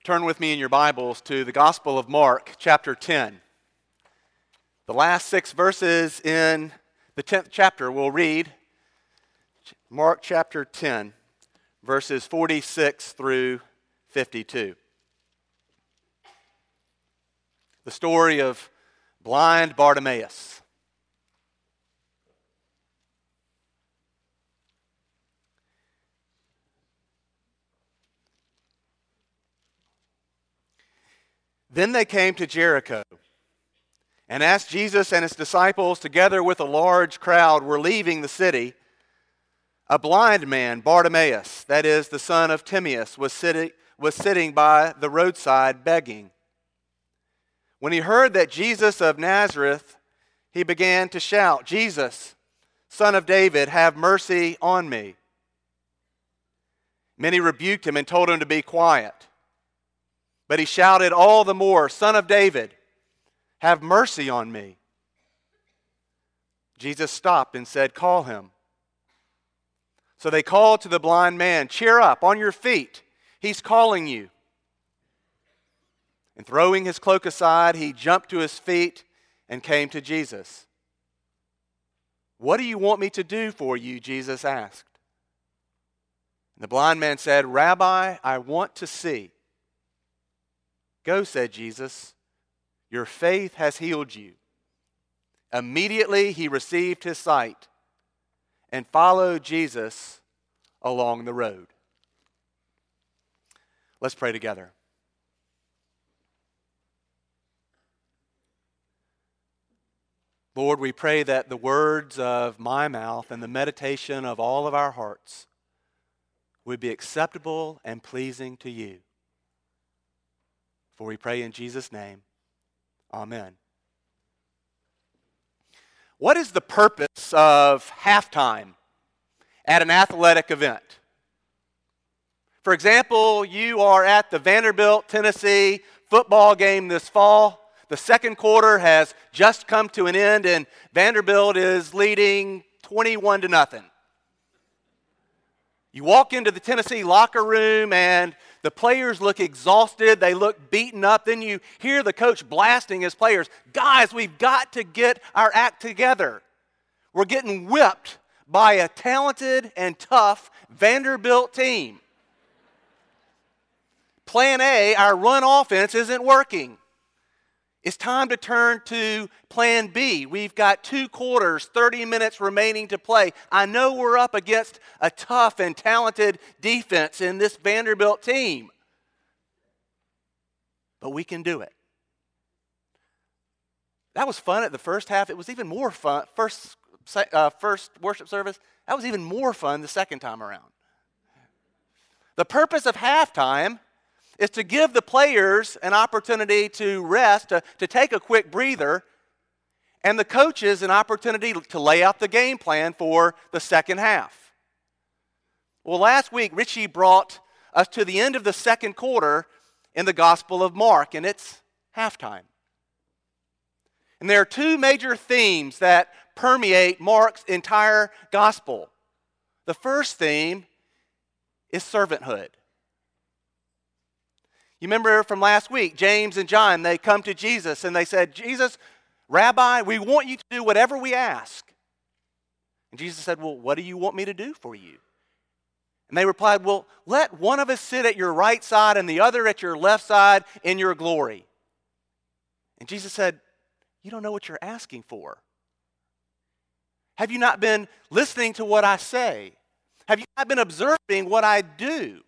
Turn with me in your Bibles to the Gospel of Mark, chapter 10. The last 6 verses in the 10th chapter we'll read. Mark chapter 10, verses 46 through 52. The story of blind Bartimaeus. Then they came to Jericho, and as Jesus and his disciples, together with a large crowd, were leaving the city, a blind man, Bartimaeus, that is, the son of Timaeus, was sitting by the roadside begging. When he heard that Jesus of Nazareth, he began to shout, "Jesus, Son of David, have mercy on me." Many rebuked him and told him to be quiet. But he shouted all the more, "Son of David, have mercy on me." Jesus stopped and said, "Call him." So they called to the blind man, "Cheer up, on your feet, he's calling you." And throwing his cloak aside, he jumped to his feet and came to Jesus. "What do you want me to do for you?" Jesus asked. And the blind man said, "Rabbi, I want to see." "Go," said Jesus, "your faith has healed you." Immediately he received his sight and followed Jesus along the road. Let's pray together. Lord, we pray that the words of my mouth and the meditation of all of our hearts would be acceptable and pleasing to you. For we pray in Jesus' name, amen. What is the purpose of halftime at an athletic event? For example, you are at the Vanderbilt, Tennessee football game this fall. The second quarter has just come to an end and Vanderbilt is leading 21-0. You walk into the Tennessee locker room and the players look exhausted. They look beaten up. Then you hear the coach blasting his players. "Guys, we've got to get our act together. We're getting whipped by a talented and tough Vanderbilt team. Plan A, our run offense, isn't working. It's time to turn to plan B. We've got 2 quarters, 30 minutes remaining to play. I know we're up against a tough and talented defense in this Vanderbilt team, but we can do it." That was fun at the first half. It was even more fun. First worship service, that was even more fun the second time around. The purpose of halftime is to give the players an opportunity to rest, to take a quick breather, and the coaches an opportunity to lay out the game plan for the second half. Well, last week, Richie brought us to the end of the second quarter in the Gospel of Mark, and it's halftime. And there are 2 major themes that permeate Mark's entire gospel. The first theme is servanthood. You remember from last week, James and John, they come to Jesus and they said, "Jesus, Rabbi, we want you to do whatever we ask." And Jesus said, "Well, what do you want me to do for you?" And they replied, "Well, let one of us sit at your right side and the other at your left side in your glory." And Jesus said, "You don't know what you're asking for. Have you not been listening to what I say? Have you not been observing what I do?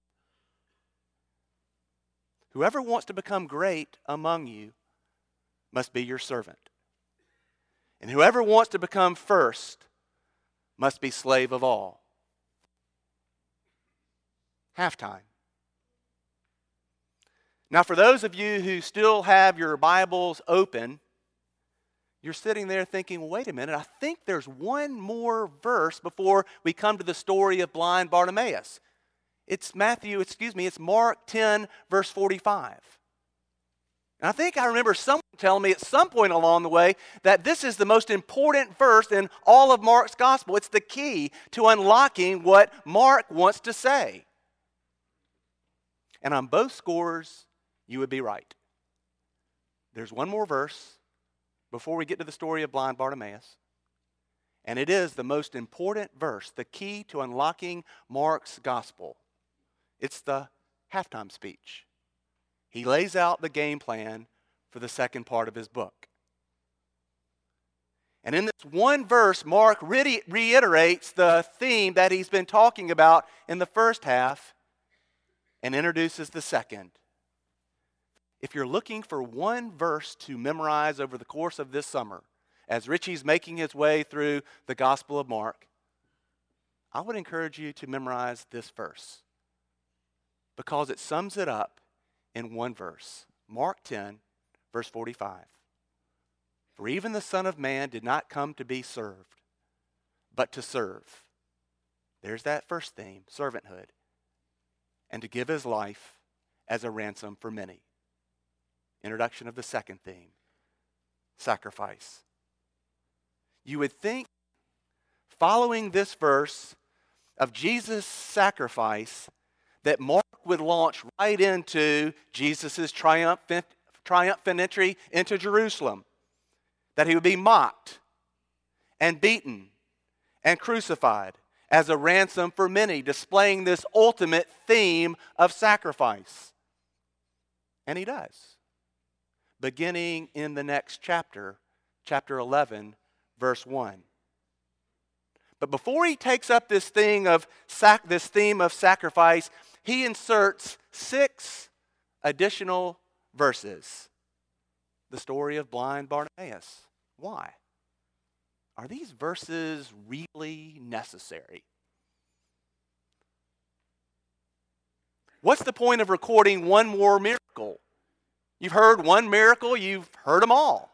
Whoever wants to become great among you must be your servant. And whoever wants to become first must be slave of all." Halftime. Now, for those of you who still have your Bibles open, you're sitting there thinking, "Well, wait a minute, I think there's one more verse before we come to the story of blind Bartimaeus. It's Mark 10, verse 45. And I think I remember someone telling me at some point along the way that this is the most important verse in all of Mark's gospel. It's the key to unlocking what Mark wants to say. And on both scores, you would be right. There's one more verse before we get to the story of blind Bartimaeus. And it is the most important verse, the key to unlocking Mark's gospel. It's the halftime speech. He lays out the game plan for the second part of his book. And in this one verse, Mark reiterates the theme that he's been talking about in the first half and introduces the second. If you're looking for one verse to memorize over the course of this summer, as Richie's making his way through the Gospel of Mark, I would encourage you to memorize this verse because it sums it up in one verse. Mark 10, verse 45. For even the Son of Man did not come to be served, but to serve. There's that first theme, servanthood. And to give his life as a ransom for many. Introduction of the second theme, sacrifice. You would think, following this verse of Jesus' sacrifice, that Mark would launch right into Jesus' triumphant entry into Jerusalem. That he would be mocked and beaten and crucified as a ransom for many, displaying this ultimate theme of sacrifice. And he does. Beginning in the next chapter, chapter 11, verse 1. But before he takes up this theme of sacrifice, he inserts 6 additional verses. The story of blind Bartimaeus. Why? Are these verses really necessary? What's the point of recording one more miracle? You've heard one miracle, you've heard them all.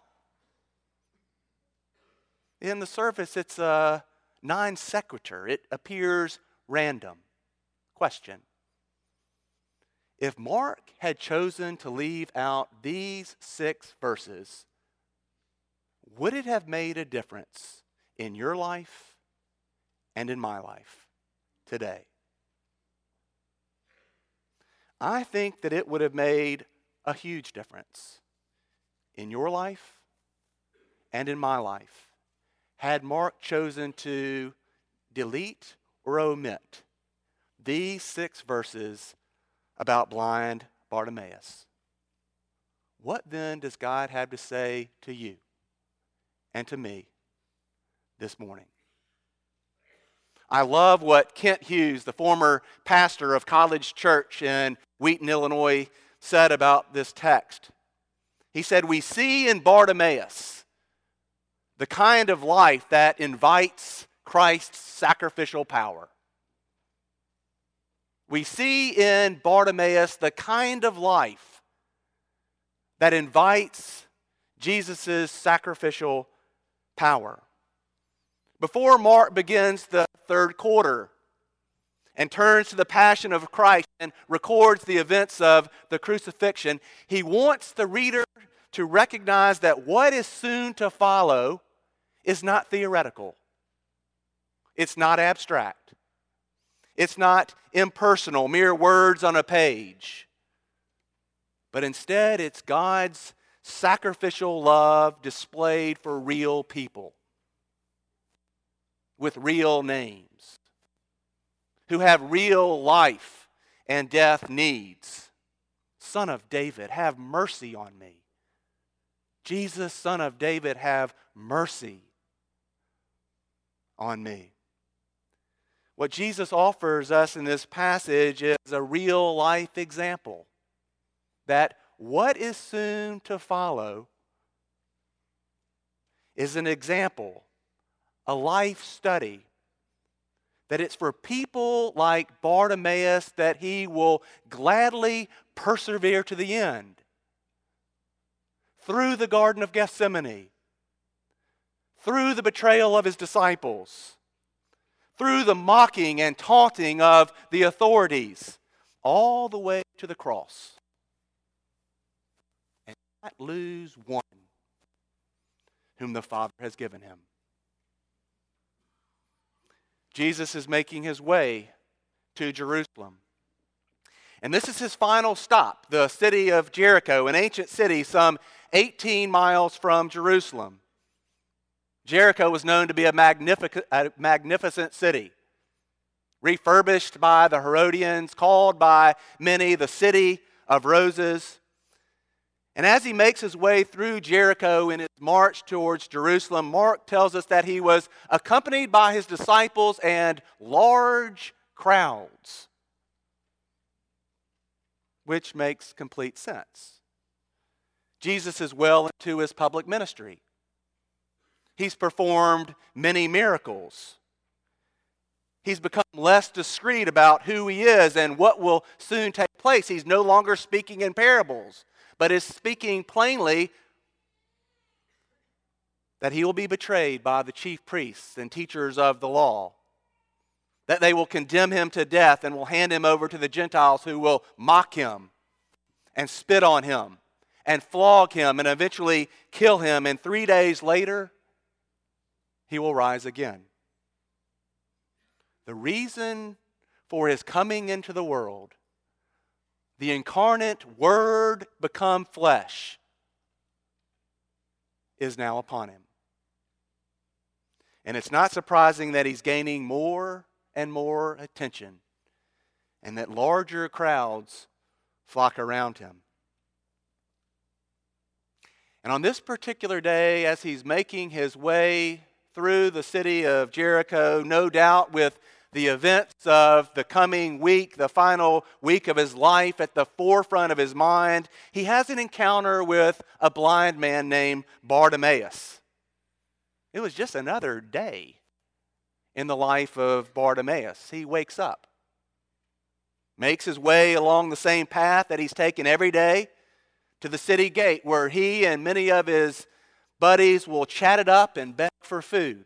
In the surface, it's a non sequitur. It appears random. Question. If Mark had chosen to leave out these 6 verses, would it have made a difference in your life and in my life today? I think that it would have made a huge difference in your life and in my life had Mark chosen to delete or omit these 6 verses about blind Bartimaeus. What then does God have to say to you and to me this morning? I love what Kent Hughes, the former pastor of College Church in Wheaton, Illinois, said about this text. He said, we see in Bartimaeus the kind of life that invites Christ's sacrificial power. We see in Bartimaeus the kind of life that invites Jesus' sacrificial power. Before Mark begins the third quarter and turns to the passion of Christ and records the events of the crucifixion, he wants the reader to recognize that what is soon to follow is not theoretical. It's not abstract. It's not impersonal, mere words on a page. But instead, it's God's sacrificial love displayed for real people with real names who have real life and death needs. Son of David, have mercy on me. Jesus, Son of David, have mercy on me. What Jesus offers us in this passage is a real life example that what is soon to follow is an example, a life study, that it's for people like Bartimaeus that he will gladly persevere to the end. Through the Garden of Gethsemane, through the betrayal of his disciples, through the mocking and taunting of the authorities, all the way to the cross. And not lose one whom the Father has given him. Jesus is making his way to Jerusalem. And this is his final stop, the city of Jericho, an ancient city some 18 miles from Jerusalem. Jericho was known to be a magnificent city, refurbished by the Herodians, called by many the city of roses. And as he makes his way through Jericho in his march towards Jerusalem, Mark tells us that he was accompanied by his disciples and large crowds, which makes complete sense. Jesus is well into his public ministry. He's performed many miracles. He's become less discreet about who he is and what will soon take place. He's no longer speaking in parables, but is speaking plainly that he will be betrayed by the chief priests and teachers of the law, that they will condemn him to death and will hand him over to the Gentiles, who will mock him and spit on him and flog him and eventually kill him. And 3 days later, he will rise again. The reason for his coming into the world, the incarnate Word become flesh, is now upon him. And it's not surprising that he's gaining more and more attention, and that larger crowds flock around him. And on this particular day, as he's making his way through the city of Jericho, no doubt with the events of the coming week, the final week of his life at the forefront of his mind, he has an encounter with a blind man named Bartimaeus. It was just another day in the life of Bartimaeus. He wakes up, makes his way along the same path that he's taken every day to the city gate, where he and many of his buddies will chat it up and beg for food.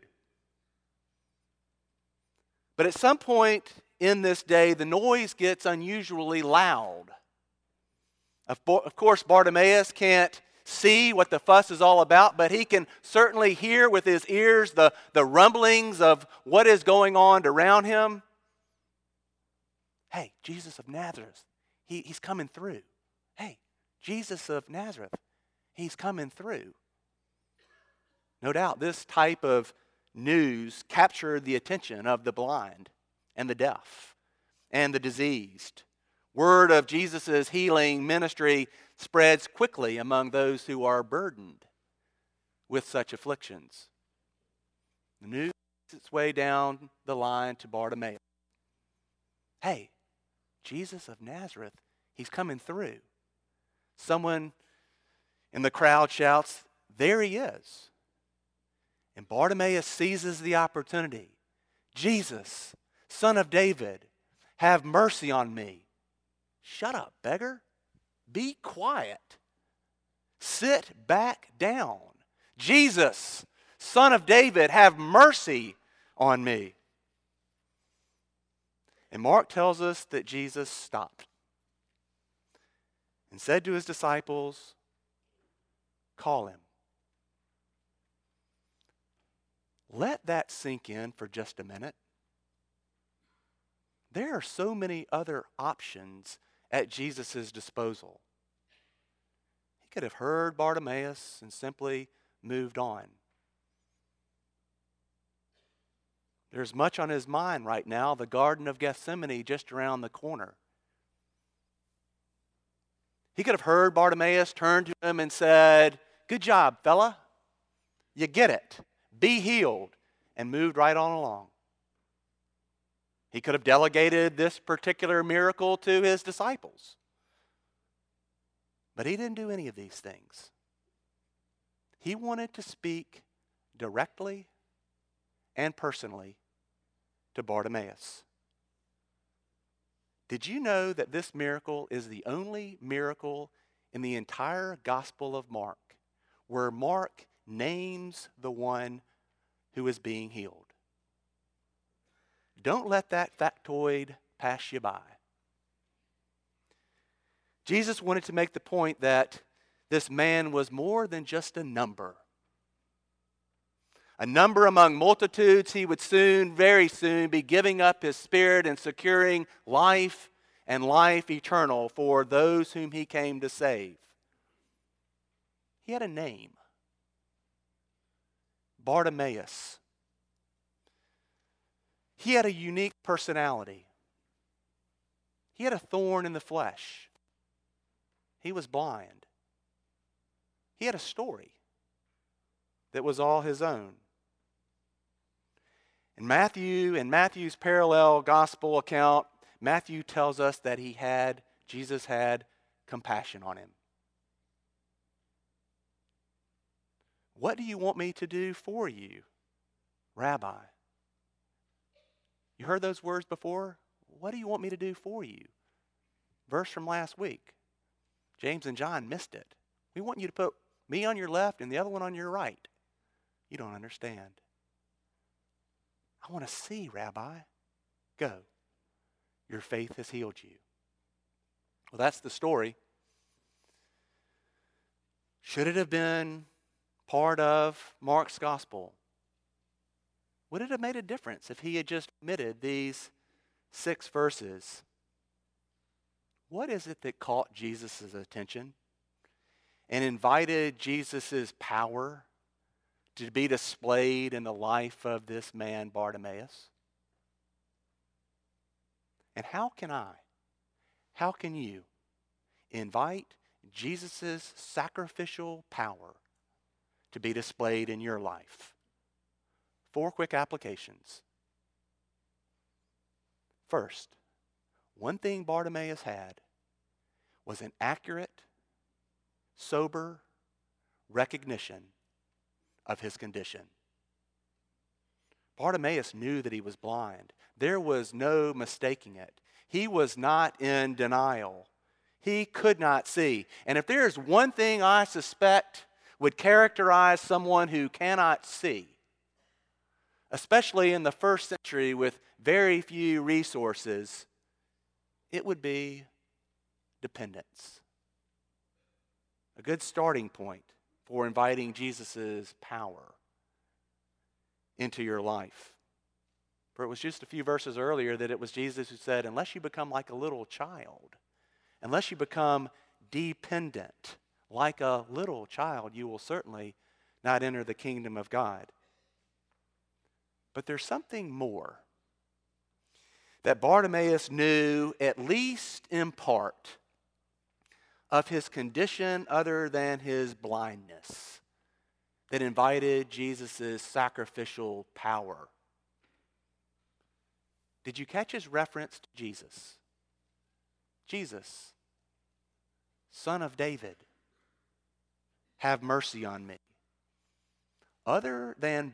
But at some point in this day, the noise gets unusually loud. Of course, Bartimaeus can't see what the fuss is all about, but he can certainly hear with his ears the rumblings of what is going on around him. Hey, Jesus of Nazareth, he's coming through. Hey, Jesus of Nazareth, he's coming through. No doubt this type of news captured the attention of the blind and the deaf and the diseased. Word of Jesus' healing ministry spreads quickly among those who are burdened with such afflictions. The news makes its way down the line to Bartimaeus. Hey, Jesus of Nazareth, he's coming through. Someone in the crowd shouts, there he is. And Bartimaeus seizes the opportunity. Jesus, Son of David, have mercy on me. Shut up, beggar. Be quiet. Sit back down. Jesus, Son of David, have mercy on me. And Mark tells us that Jesus stopped and said to his disciples, call him. Let that sink in for just a minute. There are so many other options at Jesus' disposal. He could have heard Bartimaeus and simply moved on. There's much on his mind right now, the Garden of Gethsemane just around the corner. He could have heard Bartimaeus, turned to him and said, good job, fella. You get it. Be healed, and moved right on along. He could have delegated this particular miracle to his disciples. But he didn't do any of these things. He wanted to speak directly and personally to Bartimaeus. Did you know that this miracle is the only miracle in the entire Gospel of Mark where Mark names the one who is being healed? Don't let that factoid pass you by. Jesus wanted to make the point that this man was more than just a number. A number among multitudes. He would very soon be giving up his spirit and securing life and life eternal for those whom he came to save. He had a name. Bartimaeus. He had a unique personality. He had a thorn in the flesh. He was blind. He had a story that was all his own. In Matthew's parallel gospel account, Matthew tells us that Jesus had compassion on him. What do you want me to do for you, Rabbi? You heard those words before? What do you want me to do for you? Verse from last week. James and John missed it. We want you to put me on your left and the other one on your right. You don't understand. I want to see, Rabbi. Go. Your faith has healed you. Well, that's the story. Should it have been part of Mark's gospel? Would it have made a difference if he had just omitted these 6 verses? What is it that caught Jesus' attention and invited Jesus' power to be displayed in the life of this man, Bartimaeus? And how can you invite Jesus' sacrificial power to be displayed in your life? 4 quick applications. First, one thing Bartimaeus had was an accurate, sober recognition of his condition. Bartimaeus knew that he was blind. There was no mistaking it. He was not in denial. He could not see. And if there's one thing I suspect would characterize someone who cannot see, especially in the first century with very few resources, it would be dependence. A good starting point for inviting Jesus' power into your life. For it was just a few verses earlier that it was Jesus who said, unless you become like a little child, unless you become dependent like a little child, you will certainly not enter the kingdom of God. But there's something more that Bartimaeus knew, at least in part, of his condition other than his blindness, that invited Jesus' sacrificial power. Did you catch his reference to Jesus? Jesus, Son of David, have mercy on me. Other than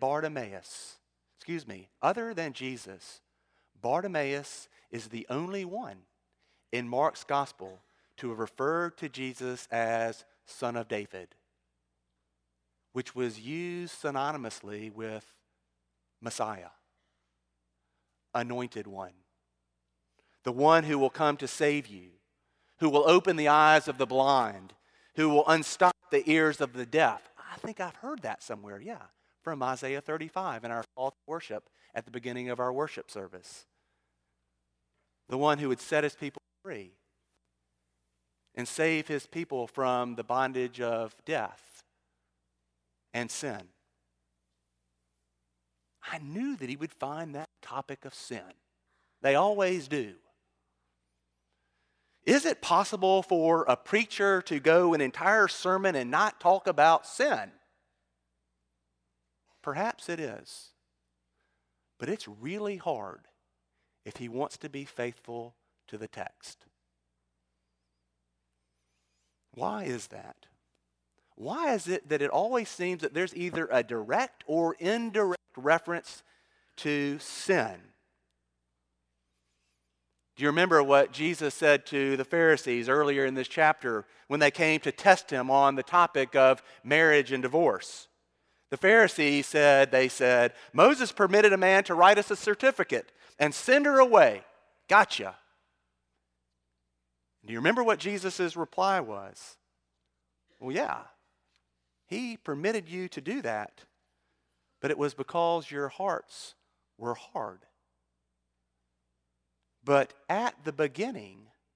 Jesus, Bartimaeus is the only one in Mark's gospel to have referred to Jesus as Son of David, which was used synonymously with Messiah, Anointed One, the one who will come to save you, who will open the eyes of the blind, who will unstop the ears of the deaf. I think I've heard that somewhere, from Isaiah 35 in our call to worship at the beginning of our worship service. The one who would set his people free and save his people from the bondage of death and sin. I knew that he would find that topic of sin. They always do. Is it possible for a preacher to go an entire sermon and not talk about sin? Perhaps it is. But it's really hard if he wants to be faithful to the text. Why is that? Why is it that it always seems that there's either a direct or indirect reference to sin? Do you remember what Jesus said to the Pharisees earlier in this chapter when they came to test him on the topic of marriage and divorce? The Pharisees said, Moses permitted a man to write us a certificate and send her away. Gotcha. Do you remember what Jesus' reply was? Well, yeah, he permitted you to do that, but it was because your hearts were hard. But at the beginning,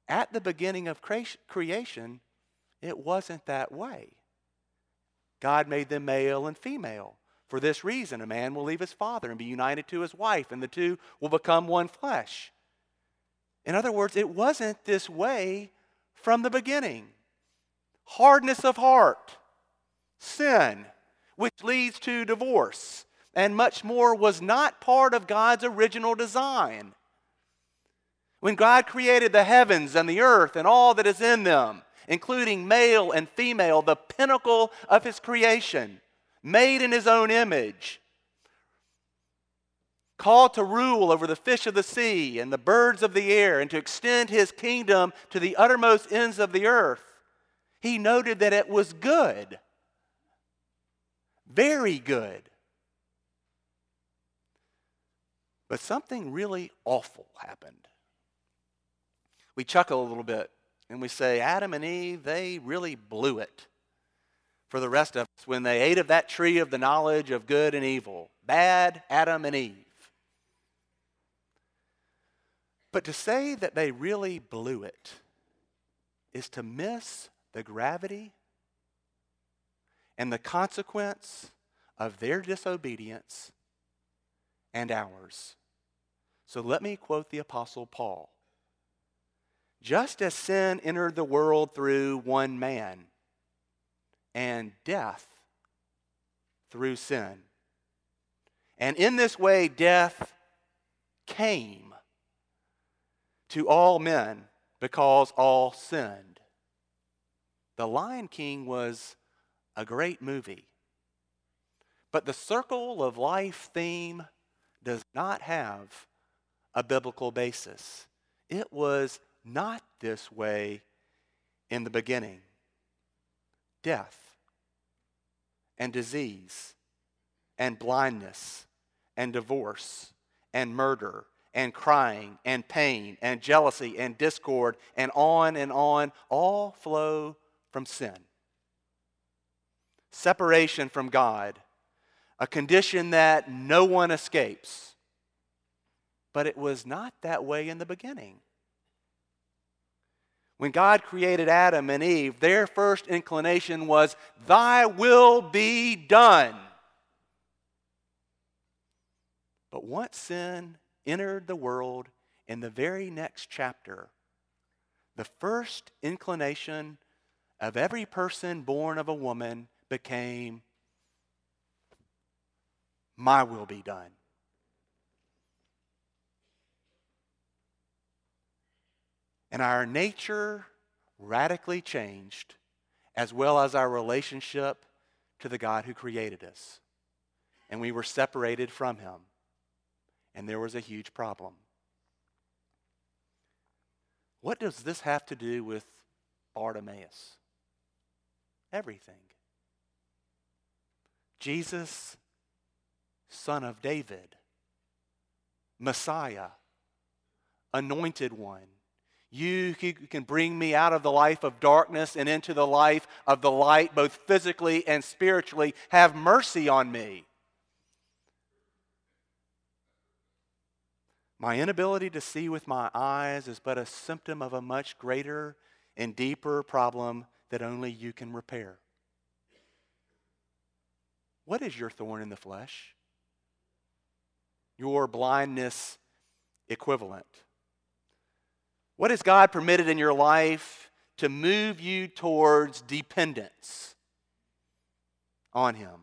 at the beginning of creation, it wasn't that way. God made them male and female. For this reason, a man will leave his father and be united to his wife, and the two will become one flesh. In other words, it wasn't this way from the beginning. Hardness of heart, sin, which leads to divorce, and much more was not part of God's original design. When God created the heavens and the earth and all that is in them, including male and female, the pinnacle of his creation, made in his own image, called to rule over the fish of the sea and the birds of the air and to extend his kingdom to the uttermost ends of the earth, he noted that it was good, very good. But something really awful happened. We chuckle a little bit and we say, Adam and Eve, they really blew it for the rest of us when they ate of that tree of the knowledge of good and evil. Bad Adam and Eve. But to say that they really blew it is to miss the gravity and the consequence of their disobedience and ours. So let me quote the Apostle Paul. Just as sin entered the world through one man, and death through sin. And in this way, death came to all men because all sinned. The Lion King was a great movie, but the circle of life theme does not have a biblical basis. It was not this way in the beginning. Death and disease and blindness and divorce and murder and crying and pain and jealousy and discord and on, all flow from sin. Separation from God, a condition that no one escapes. But it was not that way in the beginning. When God created Adam and Eve, their first inclination was, "Thy will be done." But once sin entered the world in the very next chapter, the first inclination of every person born of a woman became, "My will be done." And our nature radically changed, as well as our relationship to the God who created us. And we were separated from him. And there was a huge problem. What does this have to do with Bartimaeus? Everything. Jesus, Son of David, Messiah, Anointed One. You can bring me out of the life of darkness and into the life of the light, both physically and spiritually. Have mercy on me. My inability to see with my eyes is but a symptom of a much greater and deeper problem that only you can repair. What is your thorn in the flesh? Your blindness equivalent? What has God permitted in your life to move you towards dependence on him?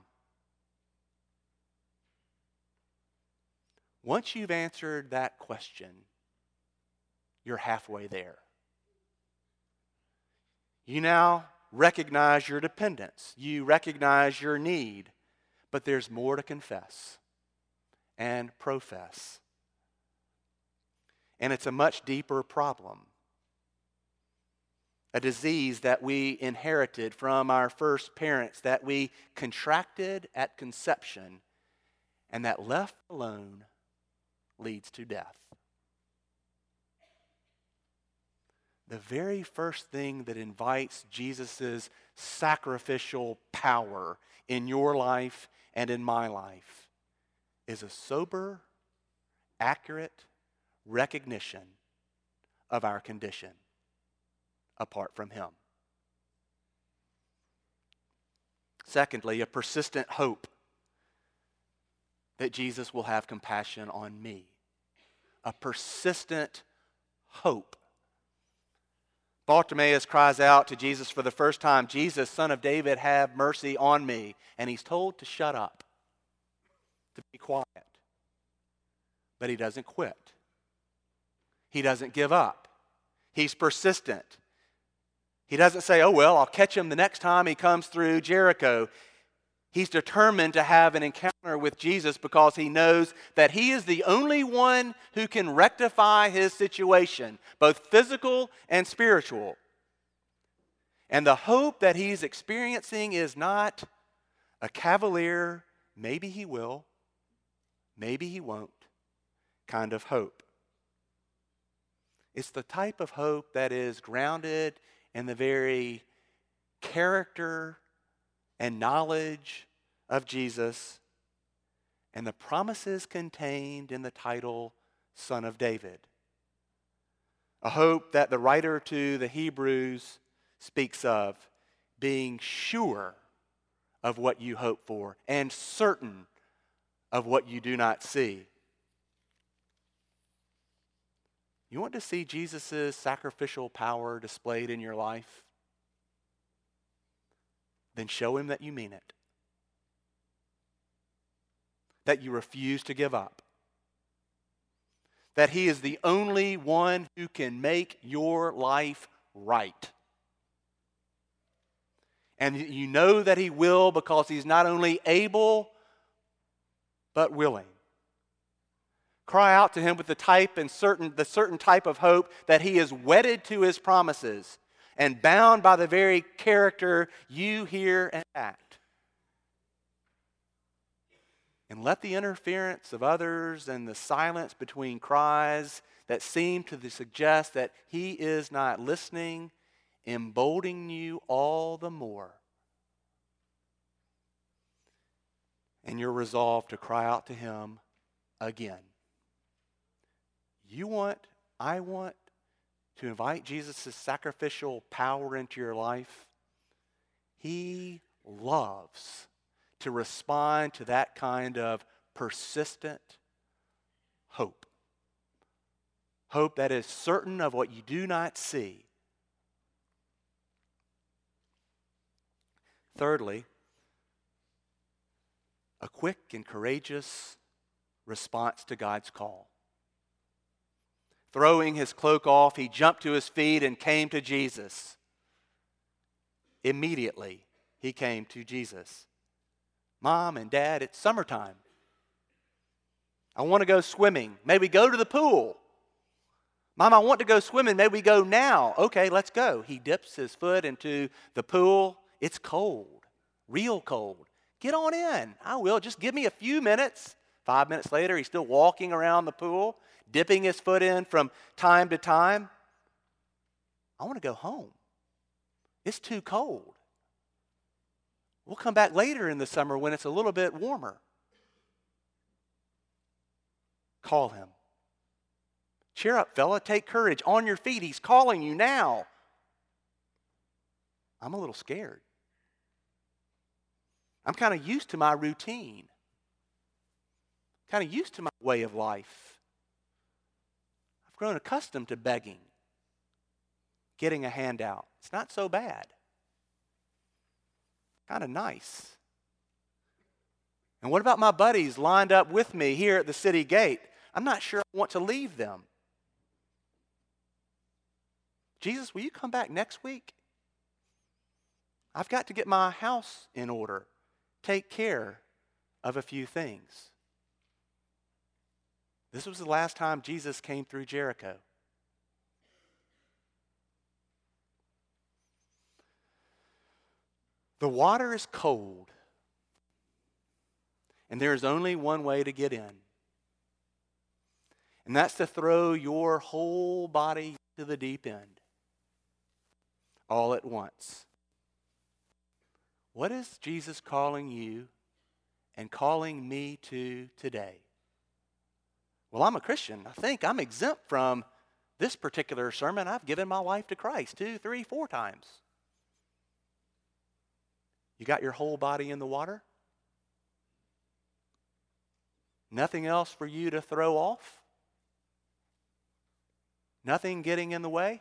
Once you've answered that question, you're halfway there. You now recognize your dependence. You recognize your need. But there's more to confess and profess. And it's a much deeper problem. A disease that we inherited from our first parents, that we contracted at conception, and that left alone leads to death. The very first thing that invites Jesus' sacrificial power in your life and in my life is a sober, accurate recognition of our condition. apart from Him. Secondly, a persistent hope that Jesus will have compassion on me. A persistent hope. Bartimaeus cries out to Jesus for the first time, "Jesus, Son of David, have mercy on me." And he's told to shut up, to be quiet. But he doesn't quit. He doesn't give up. He's persistent. He doesn't say, "Oh, well, I'll catch him the next time he comes through Jericho." He's determined to have an encounter with Jesus because he knows that he is the only one who can rectify his situation, both physical and spiritual. And the hope that he's experiencing is not a cavalier, maybe he will, maybe he won't kind of hope. It's the type of hope that is grounded in the very character and knowledge of Jesus and the promises contained in the title Son of David. A hope that the writer to the Hebrews speaks of being sure of what you hope for and certain of what you do not see. You want to see Jesus' sacrificial power displayed in your life? Then show him that you mean it. That you refuse to give up. That he is the only one who can make your life right. And you know that he will because he's not only able, but willing. Cry out to him with the certain type of hope that he is wedded to his promises and bound by the very character you hear and act. And let the interference of others and the silence between cries that seem to suggest that he is not listening embolden you all the more. And you're resolved to cry out to him again. I want to invite Jesus' sacrificial power into your life. He loves to respond to that kind of persistent hope. Hope that is certain of what you do not see. Thirdly, a quick and courageous response to God's call. Throwing his cloak off, he jumped to his feet and came to Jesus. Immediately, he came to Jesus. Mom and Dad, it's summertime. I want to go swimming. May we go to the pool? Mom, I want to go swimming. May we go now? Okay, let's go. He dips his foot into the pool. It's cold, real cold. Get on in. I will. Just give me a few minutes. 5 minutes later, he's still walking around the pool, dipping his foot in from time to time. I want to go home. It's too cold. We'll come back later in the summer when it's a little bit warmer. Call him. Cheer up, fella. Take courage. On your feet. He's calling you now. I'm a little scared. I'm kind of used to my routine. Kind of used to my way of life. I've grown accustomed to begging, getting a handout. It's not so bad. Kind of nice. And what about my buddies lined up with me here at the city gate? I'm not sure I want to leave them. Jesus, will you come back next week? I've got to get my house in order, take care of a few things. This was the last time Jesus came through Jericho. The water is cold, and there is only one way to get in. And that's to throw your whole body to the deep end, all at once. What is Jesus calling you and calling me to today? Well, I'm a Christian. I think I'm exempt from This particular sermon, I've given my life to Christ 2, 3, 4 times. You got your whole body in the water? Nothing else for you to throw off? Nothing getting in the way?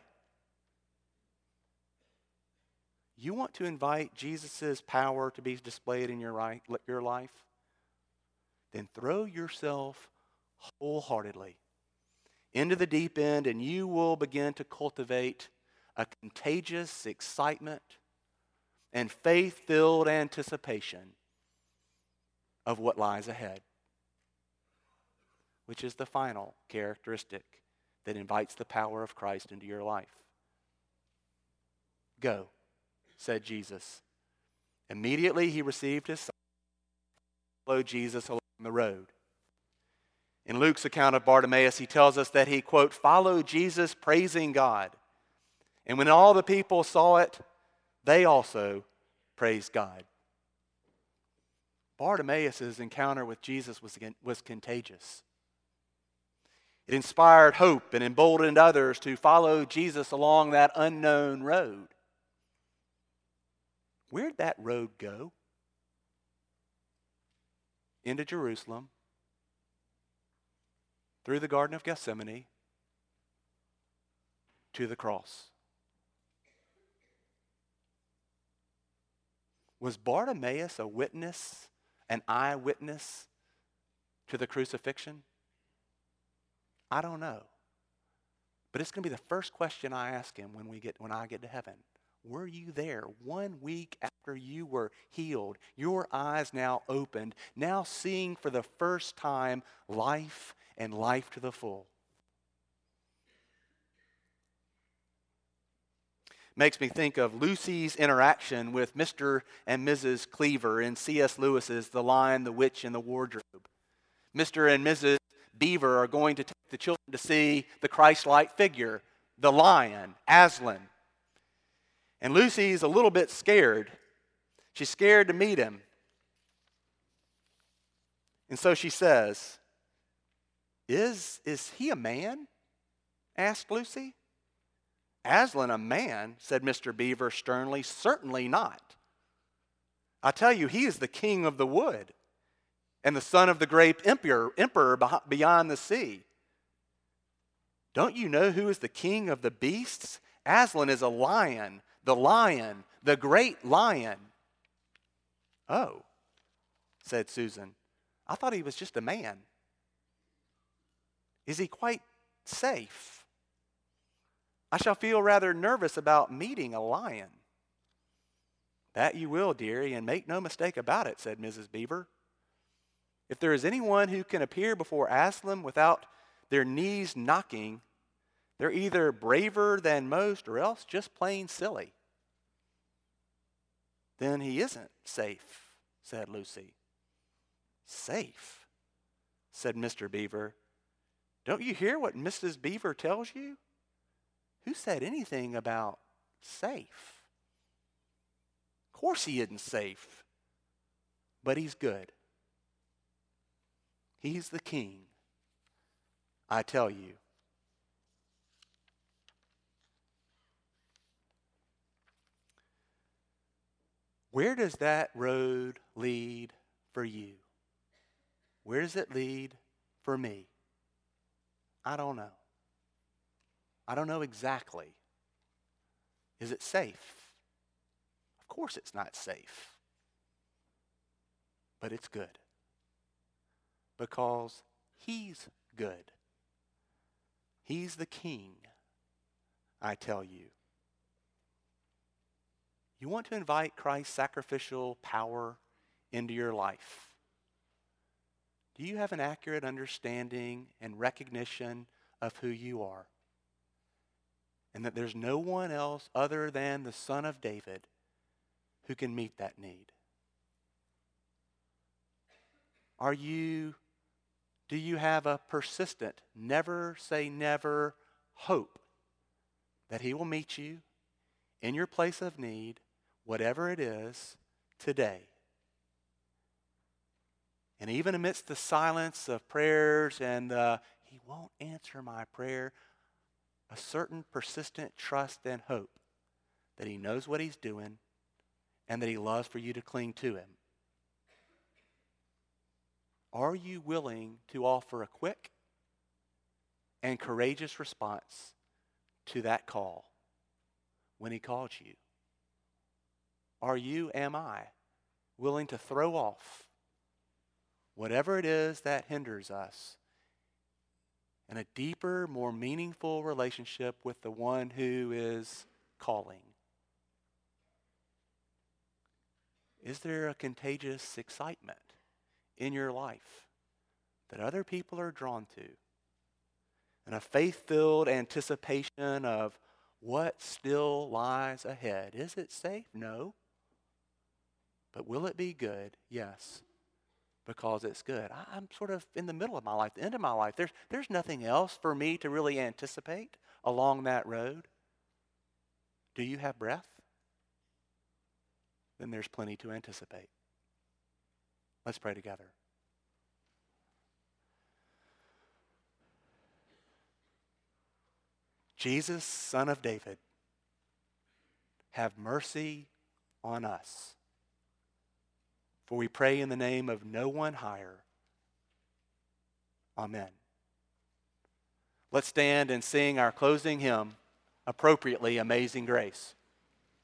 You want to invite Jesus' power to be displayed in your life? Then throw yourself wholeheartedly into the deep end, and you will begin to cultivate a contagious excitement and faith-filled anticipation of what lies ahead, which is the final characteristic that invites the power of Christ into your life. Go, said Jesus. Immediately he received his sight and followed Jesus along the road. In Luke's account of Bartimaeus, he tells us that he, quote, followed Jesus praising God. And when all the people saw it, they also praised God. Bartimaeus' encounter with Jesus was contagious. It inspired hope and emboldened others to follow Jesus along that unknown road. Where'd that road go? Into Jerusalem, through the Garden of Gethsemane, to the cross. Was Bartimaeus a witness, an eyewitness to the crucifixion? I don't know. But it's going to be the first question I ask him when I get to heaven. Were you there 1 week after you were healed? Your eyes now opened, now seeing for the first time life and life to the full. Makes me think of Lucy's interaction with Mr. and Mrs. Cleaver in C.S. Lewis's The Lion, the Witch, and the Wardrobe. Mr. and Mrs. Beaver are going to take the children to see the Christ-like figure, the lion, Aslan. And Lucy's a little bit scared. She's scared to meet him. And so she says, Is he a man? Asked Lucy. Aslan a man, said Mr. Beaver sternly. Certainly not. I tell you, he is the king of the wood and the son of the great emperor beyond the sea. Don't you know who is the king of the beasts? Aslan is a lion, the great lion. Oh, said Susan. I thought he was just a man. Is he quite safe? I shall feel rather nervous about meeting a lion. That you will, dearie, and make no mistake about it, said Mrs. Beaver. If there is anyone who can appear before Aslan without their knees knocking, they're either braver than most or else just plain silly. Then he isn't safe, said Lucy. Safe, said Mr. Beaver. Don't you hear what Mrs. Beaver tells you? Who said anything about safe? Of course he isn't safe, but he's good. He's the king, I tell you. Where does that road lead for you? Where does it lead for me? I don't know. I don't know exactly. Is it safe? Of course it's not safe. But it's good. Because he's good. He's the king, I tell you. You want to invite Christ's sacrificial power into your life? Do you have an accurate understanding and recognition of who you are? And that there's no one else other than the Son of David who can meet that need? Do you have a persistent, never say never hope that he will meet you in your place of need, whatever it is, today? And even amidst the silence of prayers and he won't answer my prayer, a certain persistent trust and hope that he knows what he's doing and that he loves for you to cling to him. Are you willing to offer a quick and courageous response to that call when he calls you? Are you, am I, willing to throw off whatever it is that hinders us in a deeper, more meaningful relationship with the one who is calling? Is there a contagious excitement in your life that other people are drawn to? And a faith-filled anticipation of what still lies ahead. Is it safe? No. But will it be good? Yes. Because it's good. I'm sort of in the middle of my life, the end of my life. There's nothing else for me to really anticipate along that road. Do you have breath? Then there's plenty to anticipate. Let's pray together. Jesus, Son of David, have mercy on us. For we pray in the name of no one higher. Amen. Let's stand and sing our closing hymn, appropriately, Amazing Grace.